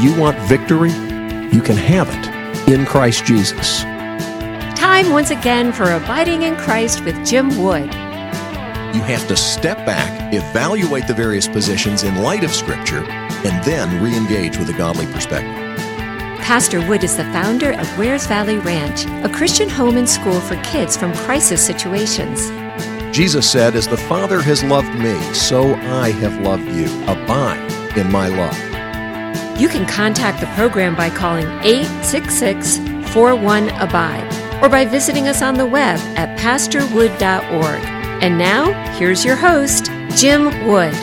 you want victory? You can have it in Christ Jesus. Time once again for Abiding in Christ with Jim Wood. You have to step back, evaluate the various positions in light of Scripture, and then re-engage with a godly perspective. Pastor Wood is the founder of Wares Valley Ranch, a Christian home and school for kids from crisis situations. Jesus said, "As the Father has loved me, so I have loved you. Abide in my love." You can contact the program by calling 866-41-ABIDE or by visiting us on the web at pastorwood.org. And now, here's your host, Jim Wood.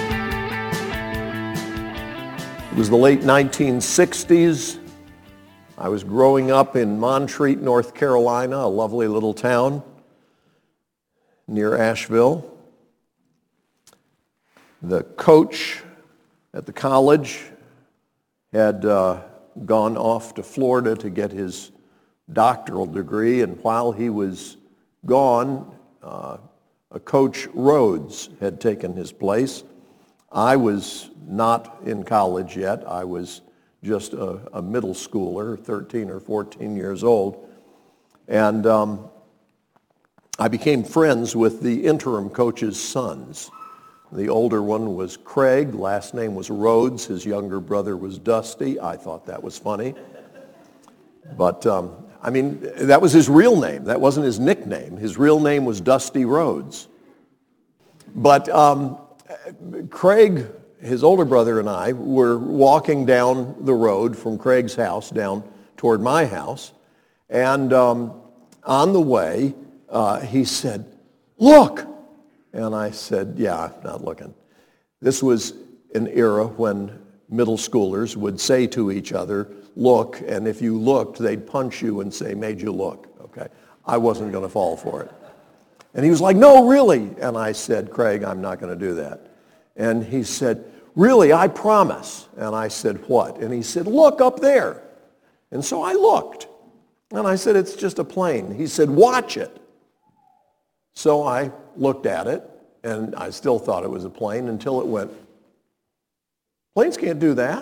It was the late 1960s. I was growing up in Montreat, North Carolina, a lovely little town near Asheville. The coach at the college had gone off to Florida to get his doctoral degree, and while he was gone, a Coach Rhodes had taken his place. I was not in college yet. I was just a middle schooler, 13 or 14 years old. And I became friends with the interim coach's sons. The older one was Craig, last name was Rhodes. His younger brother was Dusty. I thought that was funny. But, that was his real name. That wasn't his nickname. His real name was Dusty Rhodes. But Craig, his older brother, and I were walking down the road from Craig's house down toward my house. And on the way, he said, "Look!" And I said, "Yeah, I'm not looking." This was an era when middle schoolers would say to each other, "Look," and if you looked, they'd punch you and say, "Made you look." Okay? I wasn't going to fall for it. And he was like, "No, really." And I said, "Craig, I'm not going to do that." And he said, "Really, I promise." And I said, "What?" And he said, "Look up there." And so I looked. And I said, "It's just a plane." He said, "Watch it." So I looked at it, and I still thought it was a plane until it went, "Planes can't do that."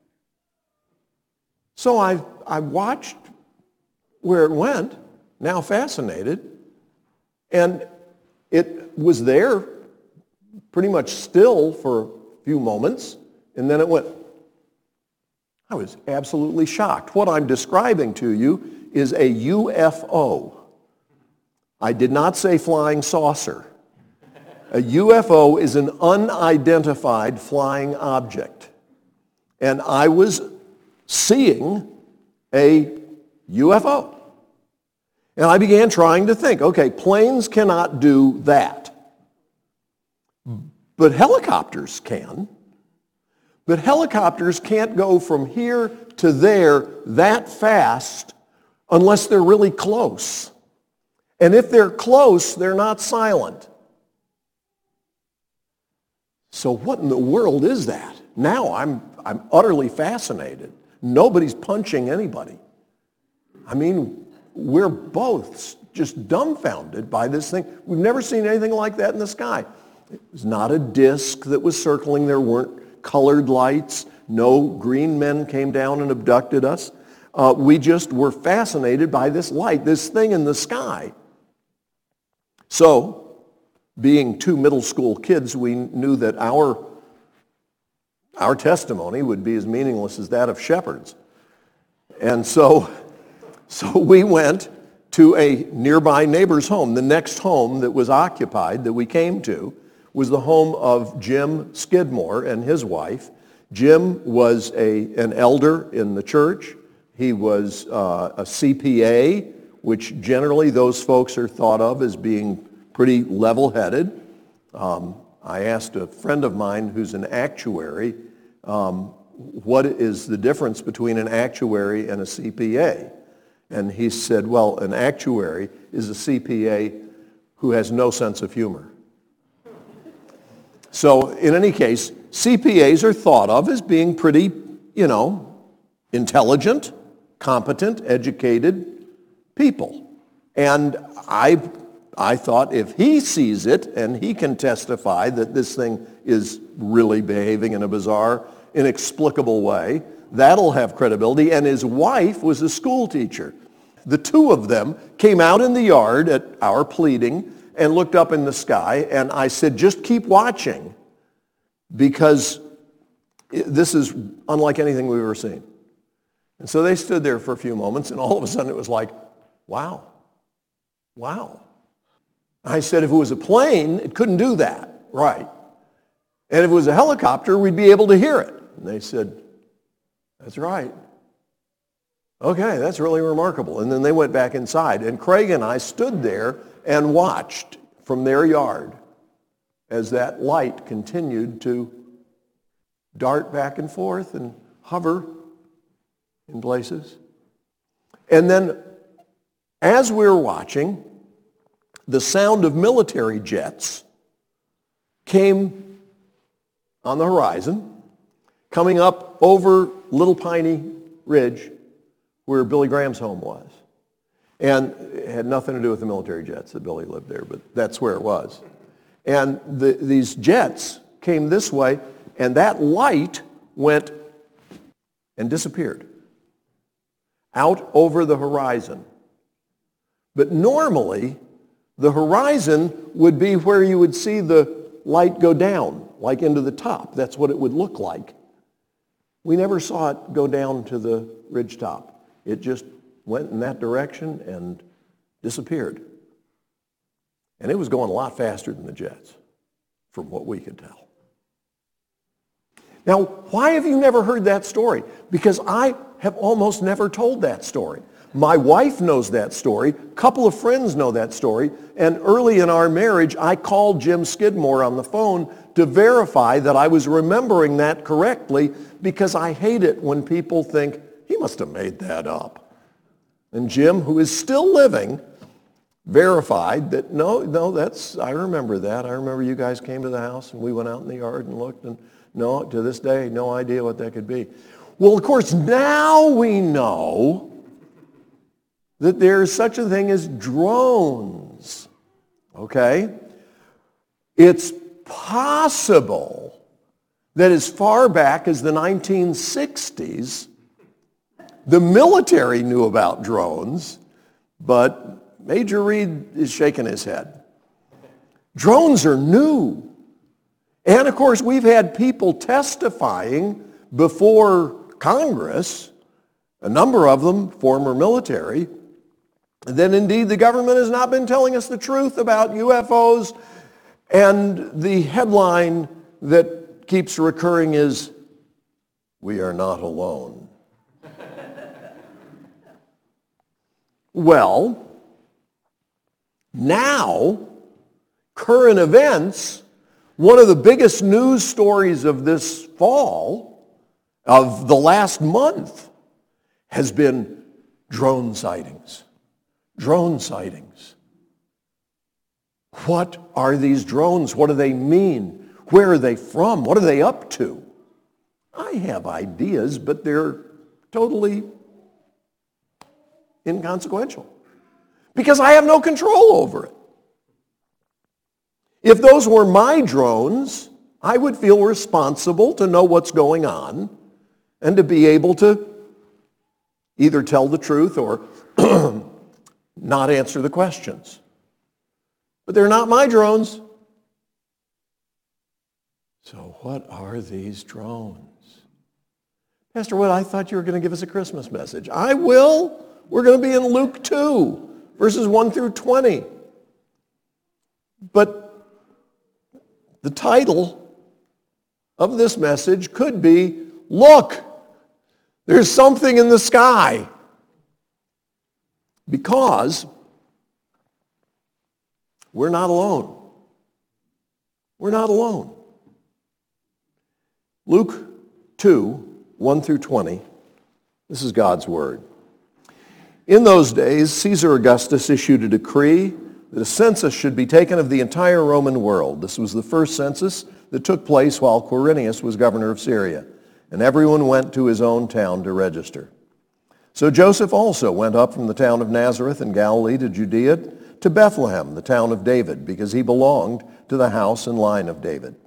So I watched where it went, now fascinated, and it was there pretty much still for a few moments, and then it went. I was absolutely shocked. What I'm describing to you is a UFO. I did not say flying saucer. A UFO is an unidentified flying object. And I was seeing a UFO. And I began trying to think, okay, planes cannot do that. But helicopters can. But helicopters can't go from here to there that fast unless they're really close. And if they're close, they're not silent. So what in the world is that? Now I'm utterly fascinated. Nobody's punching anybody. We're both just dumbfounded by this thing. We've never seen anything like that in the sky. It was not a disk that was circling. There weren't colored lights. No green men came down and abducted us. We just were fascinated by this light, this thing in the sky. So, being two middle school kids, we knew that our testimony would be as meaningless as that of shepherds. And so we went to a nearby neighbor's home. The next home that was occupied that we came to was the home of Jim Skidmore and his wife. Jim was an elder in the church. He was a CPA, which generally those folks are thought of as being pretty level-headed. I asked a friend of mine who's an actuary, what is the difference between an actuary and a CPA? And he said, well, an actuary is a CPA who has no sense of humor. So in any case, CPAs are thought of as being pretty, intelligent, competent, educated people. And I thought if he sees it and he can testify that this thing is really behaving in a bizarre inexplicable way. That'll have credibility. And his wife was a school teacher. The two of them came out in the yard at our pleading and looked up in the sky, and I said, just keep watching, because this is unlike anything we've ever seen. And so they stood there for a few moments, and all of a sudden it was like, wow. I said, if it was a plane, it couldn't do that, right? And if it was a helicopter, we'd be able to hear it. And they said, that's right. Okay, that's really remarkable. And then they went back inside, and Craig and I stood there and watched from their yard as that light continued to dart back and forth and hover in places. And then as we were watching, the sound of military jets came on the horizon, coming up over Little Piney Ridge where Billy Graham's home was. And it had nothing to do with the military jets that Billy lived there, but that's where it was. And these jets came this way, and that light went and disappeared out over the horizon. But normally, the horizon would be where you would see the light go down, like into the top. That's what it would look like. We never saw it go down to the ridgetop. It just went in that direction and disappeared. And it was going a lot faster than the jets, from what we could tell. Now, why have you never heard that story? Because I have almost never told that story. My wife knows that story. A couple of friends know that story. And early in our marriage, I called Jim Skidmore on the phone to verify that I was remembering that correctly, because I hate it when people think, he must have made that up. And Jim, who is still living, verified that, no, I remember that. I remember you guys came to the house and we went out in the yard and looked, and no, to this day, no idea what that could be. Well, of course, now we know that there's such a thing as drones, okay? It's possible that as far back as the 1960s, the military knew about drones, but Major Reed is shaking his head. Drones are new. And of course, we've had people testifying before Congress, a number of them former military, that indeed the government has not been telling us the truth about UFOs, and the headline that keeps recurring is, "We are not alone." Well, now, current events, one of the biggest news stories of this fall, of the last month, has been drone sightings. Drone sightings. What are these drones? What do they mean? Where are they from? What are they up to? I have ideas, but they're totally inconsequential, because I have no control over it. If those were my drones, I would feel responsible to know what's going on and to be able to either tell the truth or not answer the questions. But they're not my drones. So what are these drones? Pastor Wood, I thought you were going to give us a Christmas message. I will. We're going to be in Luke 2, verses 1 through 20. But the title of this message could be, "Look, there's something in the sky." Because we're not alone. We're not alone. Luke 2, 1 through 20. This is God's word. In those days, Caesar Augustus issued a decree that a census should be taken of the entire Roman world. This was the first census that took place while Quirinius was governor of Syria, and everyone went to his own town to register. So Joseph also went up from the town of Nazareth in Galilee to Judea, to Bethlehem, the town of David, because he belonged to the house and line of David.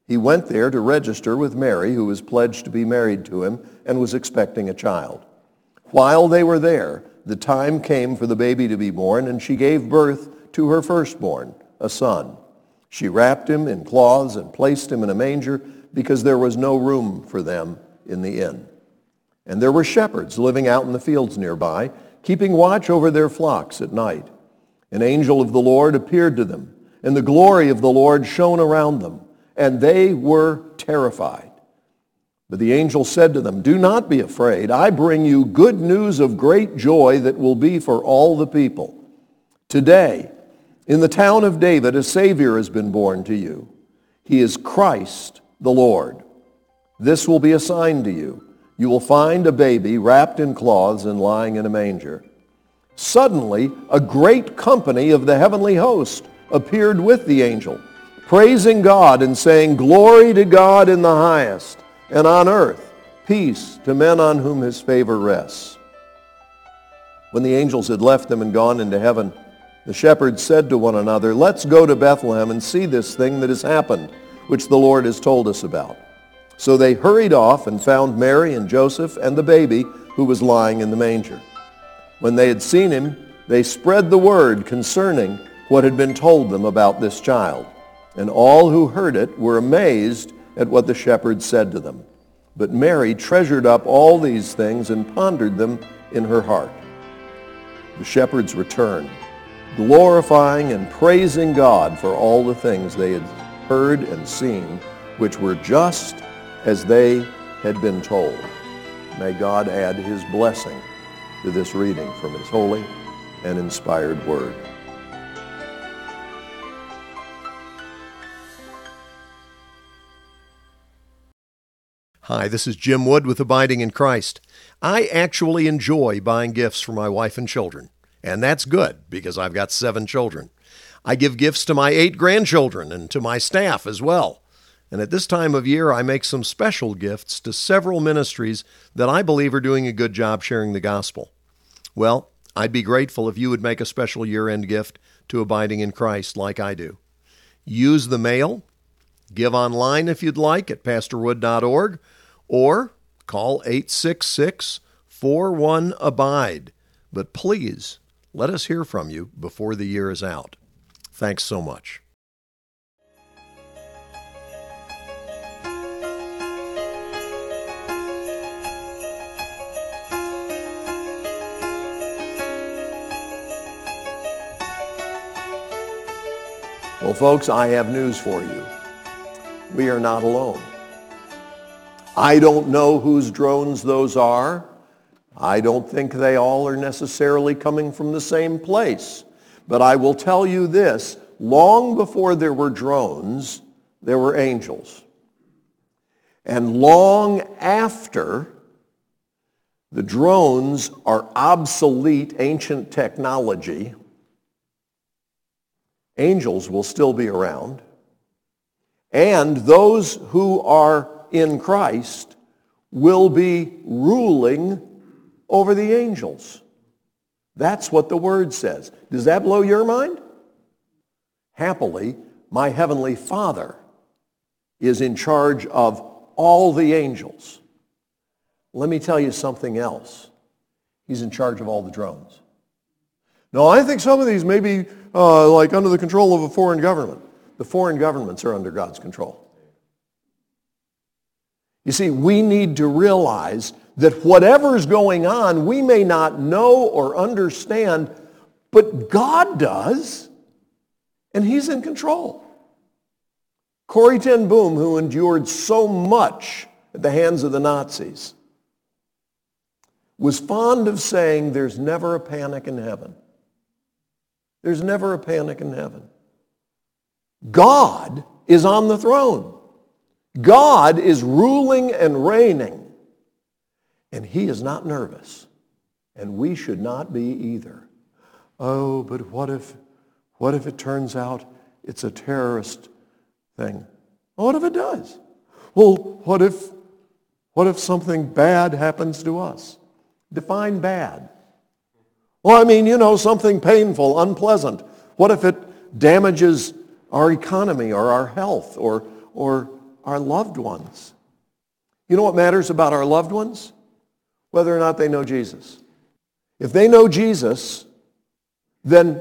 He went there to register with Mary, who was pledged to be married to him and was expecting a child. While they were there, the time came for the baby to be born, and she gave birth to her firstborn, a son. She wrapped him in cloths and placed him in a manger because there was no room for them in the inn. And there were shepherds living out in the fields nearby, keeping watch over their flocks at night. An angel of the Lord appeared to them, and the glory of the Lord shone around them, and they were terrified. But the angel said to them, "Do not be afraid. I bring you good news of great joy that will be for all the people. Today, in the town of David, a Savior has been born to you. He is Christ the Lord. This will be a sign to you. You will find a baby wrapped in cloths and lying in a manger." Suddenly, a great company of the heavenly host appeared with the angel, praising God and saying, "Glory to God in the highest, and on earth peace to men on whom his favor rests." When the angels had left them and gone into heaven, the shepherds said to one another, "Let's go to Bethlehem and see this thing that has happened, which the Lord has told us about." So they hurried off and found Mary and Joseph and the baby who was lying in the manger. When they had seen him, they spread the word concerning what had been told them about this child. And all who heard it were amazed at what the shepherds said to them. But Mary treasured up all these things and pondered them in her heart. The shepherds returned, glorifying and praising God for all the things they had heard and seen, which were just as they had been told. May God add his blessing to this reading from his holy and inspired word. Hi, this is Jim Wood with Abiding in Christ. I actually enjoy buying gifts for my wife and children, and that's good because I've got 7 children. I give gifts to my 8 grandchildren and to my staff as well. And at this time of year, I make some special gifts to several ministries that I believe are doing a good job sharing the gospel. Well, I'd be grateful if you would make a special year-end gift to Abiding in Christ like I do. Use the mail, give online if you'd like at pastorwood.org, or call 866-41-ABIDE. But please, let us hear from you before the year is out. Thanks so much. Well, folks, I have news for you. We are not alone. I don't know whose drones those are. I don't think they all are necessarily coming from the same place. But I will tell you this, long before there were drones, there were angels. And long after the drones are obsolete ancient technology, angels will still be around. And those who are in Christ will be ruling over the angels. That's what the Word says. Does that blow your mind? Happily, my Heavenly Father is in charge of all the angels. Let me tell you something else. He's in charge of all the drones. Now, I think some of these may be like under the control of a foreign government. The foreign governments are under God's control. You see, we need to realize that whatever's going on, we may not know or understand, but God does, and he's in control. Corrie ten Boom, who endured so much at the hands of the Nazis, was fond of saying, "There's never a panic in heaven." There's never a panic in heaven. God is on the throne. God is ruling and reigning. And he is not nervous. And we should not be either. Oh, but what if it turns out it's a terrorist thing? What if it does? Well, what if something bad happens to us? Define bad. Well, I mean, something painful, unpleasant. What if it damages our economy or our health or our loved ones. You know what matters about our loved ones? Whether or not they know Jesus. If they know Jesus, then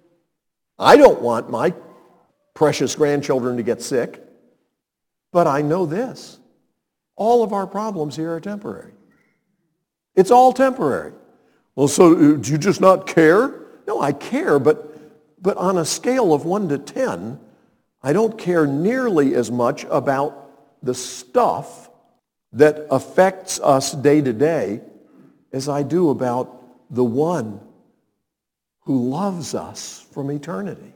I don't want my precious grandchildren to get sick. But I know this. All of our problems here are temporary. It's all temporary. Well, so do you just not care? No, I care, but on a scale of 1 to 10, I don't care nearly as much about the stuff that affects us day to day as I do about the one who loves us from eternity.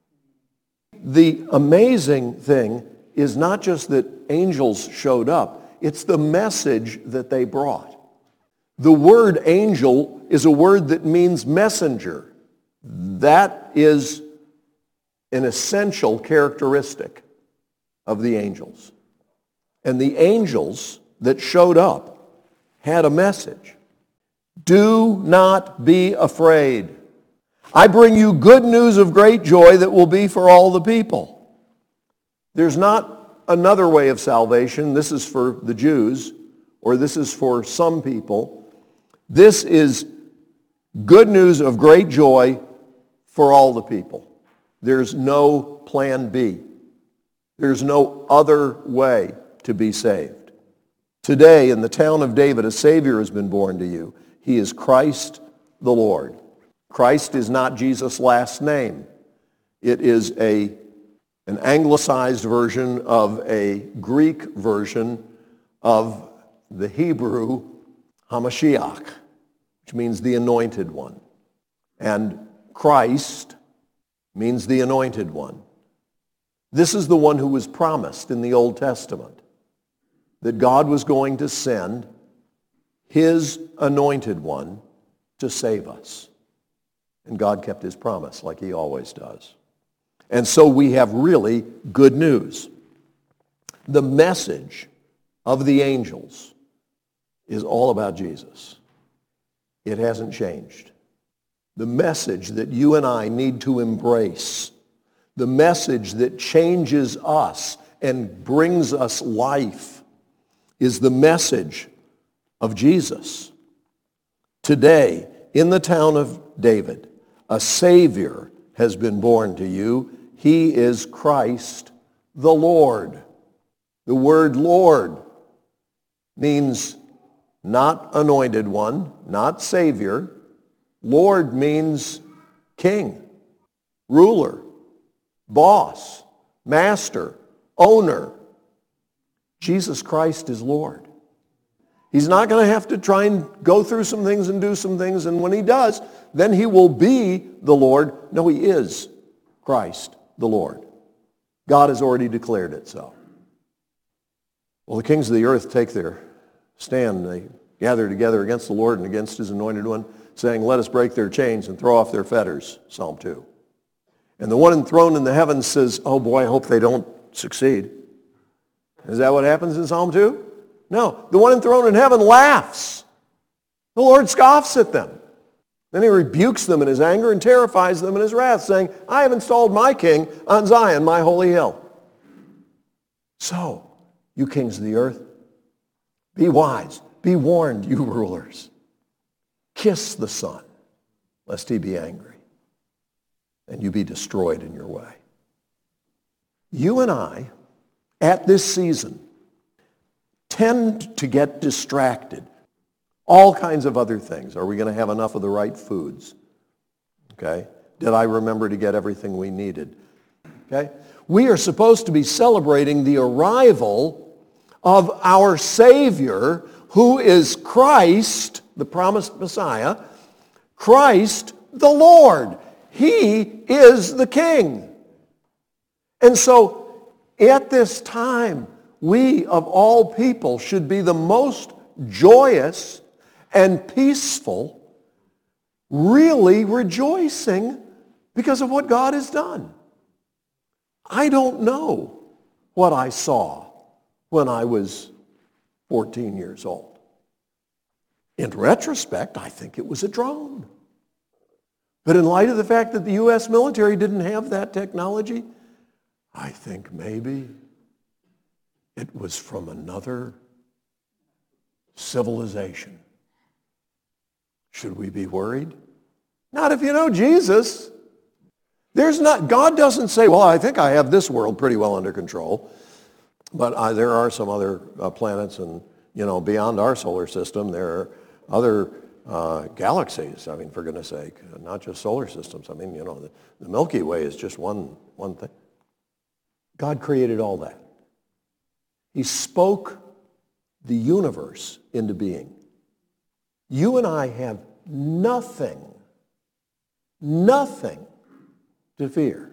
The amazing thing is not just that angels showed up, it's the message that they brought. The word angel is a word that means messenger. That is an essential characteristic of the angels. And the angels that showed up had a message. Do not be afraid. I bring you good news of great joy that will be for all the people. There's not another way of salvation. This is for the Jews, or this is for some people. This is good news of great joy for all the people. There's no plan B. There's no other way to be saved. Today, in the town of David, a Savior has been born to you. He is Christ the Lord. Christ is not Jesus' last name. It is an anglicized version of a Greek version of the Hebrew Hamashiach, which means the anointed one. And Christ means the anointed one. This is the one who was promised in the Old Testament, that God was going to send his anointed one to save us. And God kept his promise like he always does. And so we have really good news. The message of the angels is all about Jesus. It hasn't changed. The message that you and I need to embrace, the message that changes us and brings us life, is the message of Jesus. Today, in the town of David, a Savior has been born to you. He is Christ the Lord. The word Lord means not anointed one, not Savior. Lord means king, ruler, boss, master, owner. Jesus Christ is Lord. He's not going to have to try and go through some things and do some things, and when he does, then he will be the Lord. No, he is Christ the Lord. God has already declared it so. Well, the kings of the earth take their stand. They gather together against the Lord and against his anointed one, saying, let us break their chains and throw off their fetters, Psalm 2. And the one enthroned in the heavens says, oh boy, I hope they don't succeed. Is that what happens in Psalm 2? No. The one enthroned in heaven laughs. The Lord scoffs at them. Then he rebukes them in his anger and terrifies them in his wrath, saying, I have installed my king on Zion, my holy hill. So, you kings of the earth, be wise. Be warned, you rulers. Kiss the Son, lest he be angry, and you be destroyed in your way. You and I, at this season, tend to get distracted. All kinds of other things. Are we going to have enough of the right foods? Okay. Did I remember to get everything we needed? Okay. We are supposed to be celebrating the arrival of our Savior, who is Christ, the promised Messiah, Christ the Lord. He is the King. And so at this time, we of all people should be the most joyous and peaceful, really rejoicing because of what God has done. I don't know what I saw when I was 14 years old. In retrospect, I think it was a drone. But in light of the fact that the U.S. military didn't have that technology, I think maybe It was from another civilization. Should we be worried? Not if you know Jesus. God doesn't say, well, I think I have this world pretty well under control, but there are some other planets and, beyond our solar system, there are other galaxies, for goodness sake, not just solar systems. The Milky Way is just one thing. God created all that. He spoke the universe into being. You and I have nothing to fear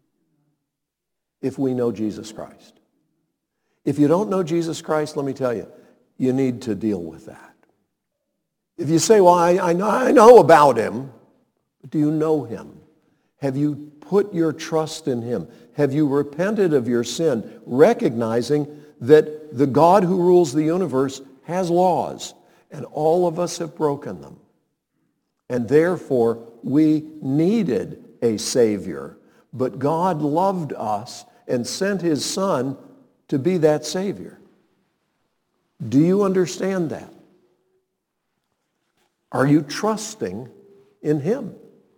if we know Jesus Christ. If you don't know Jesus Christ, let me tell you, you need to deal with that. If you say, well, I know about him, but do you know him? Have you put your trust in him? Have you repented of your sin, recognizing that the God who rules the universe has laws, and all of us have broken them? And therefore, we needed a Savior. But God loved us and sent his Son to be that Savior. Do you understand that? Are you trusting in him?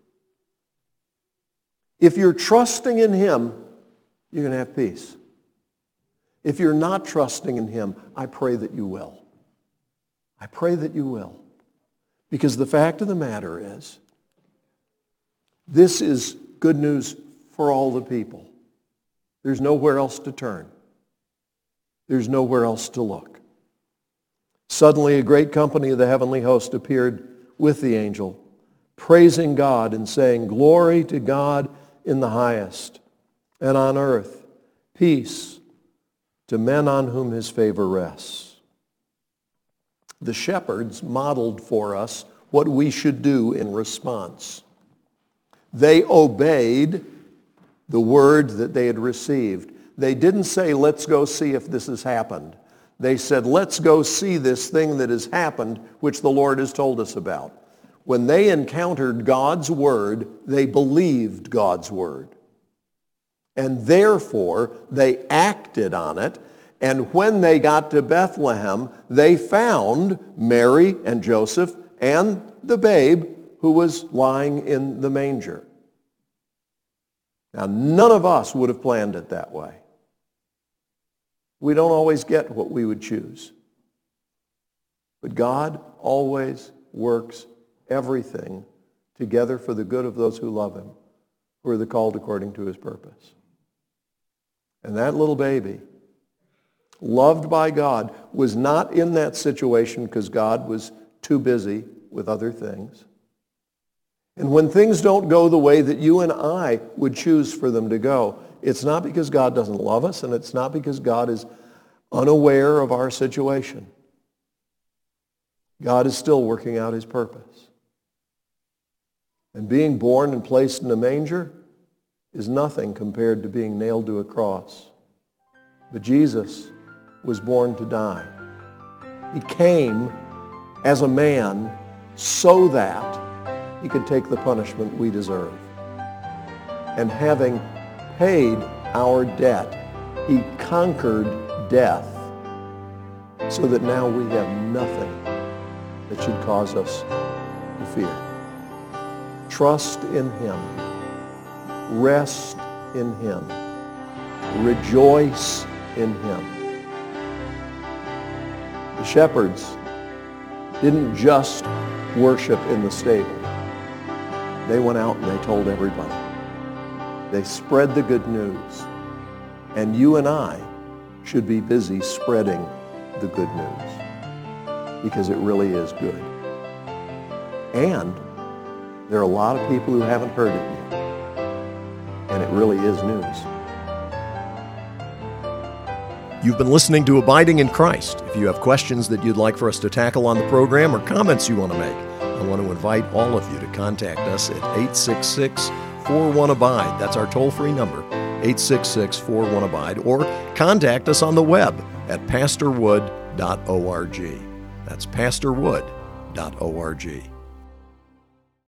If you're trusting in him, you're going to have peace. If you're not trusting in him, I pray that you will. I pray that you will. Because the fact of the matter is, this is good news for all the people. There's nowhere else to turn. There's nowhere else to look. Suddenly a great company of the heavenly host appeared with the angel, praising God and saying, "Glory to God in the highest, and on earth peace to men on whom his favor rests." The shepherds modeled for us what we should do in response. They obeyed the word that they had received. They didn't say, let's go see if this has happened. They said, let's go see this thing that has happened, which the Lord has told us about. When they encountered God's word, they believed God's word. And therefore, they acted on it. And when they got to Bethlehem, they found Mary and Joseph and the babe who was lying in the manger. Now, none of us would have planned it that way. We don't always get what we would choose. But God always works everything together for the good of those who love him, who are the called according to his purpose. And that little baby, loved by God, was not in that situation because God was too busy with other things. And when things don't go the way that you and I would choose for them to go, it's not because God doesn't love us, and it's not because God is unaware of our situation. God is still working out his purpose. And being born and placed in a manger is nothing compared to being nailed to a cross. But Jesus was born to die. He came as a man so that he could take the punishment we deserve. And having paid our debt, he conquered death so that now we have nothing that should cause us to fear. Trust in him. Rest in him. Rejoice in him. The shepherds didn't just worship in the stable. They went out and they told everybody. They spread the good news. And you and I should be busy spreading the good news because it really is good. And there are a lot of people who haven't heard it yet. And it really is news. You've been listening to Abiding in Christ. If you have questions that you'd like for us to tackle on the program or comments you want to make, I want to invite all of you to contact us at 866-41-ABIDE. That's our toll-free number, 866-41-ABIDE, or contact us on the web at pastorwood.org. That's pastorwood.org.